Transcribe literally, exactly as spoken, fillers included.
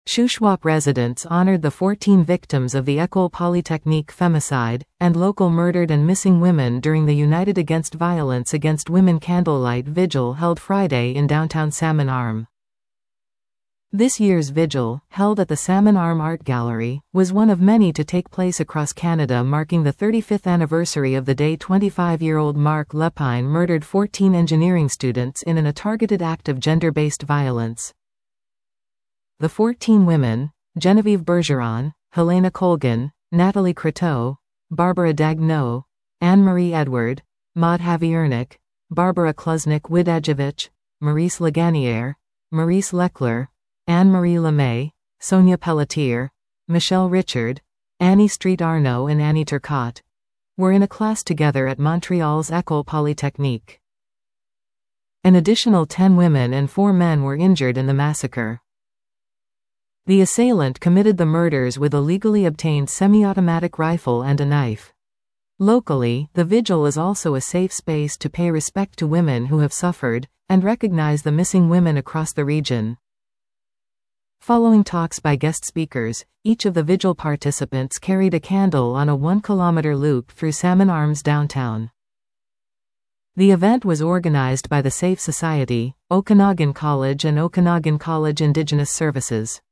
Shuswap residents honored the fourteen victims of the École Polytechnique femicide, and local murdered and missing women during the United Against Violence Against Women candlelight vigil held Friday in downtown Salmon Arm. This year's vigil, held at the Salmon Arm Art Gallery, was one of many to take place across Canada, marking the thirty-fifth anniversary of the day twenty-five-year-old Marc Lepine murdered fourteen engineering students in an a targeted act of gender-based violence. The fourteen women, Genevieve Bergeron, Helena Colgan, Natalie Croteau, Barbara Daigneault, Anne-Marie Edward, Maud Haviernik, Barbara Kluznik-Widajevich, Maurice Laganière, Maurice Leclerc, Anne-Marie Lemay, Sonia Pelletier, Michelle Richard, Annie Street Arnaud and Annie Turcotte, were in a class together at Montreal's École Polytechnique. An additional ten women and four men were injured in the massacre. The assailant committed the murders with a legally obtained semi-automatic rifle and a knife. Locally, the vigil is also a safe space to pay respect to women who have suffered, and recognize the missing women across the region. Following talks by guest speakers, each of the vigil participants carried a candle on a one-kilometer loop through Salmon Arms downtown. The event was organized by the Safe Society, Okanagan College and Okanagan College Indigenous Services.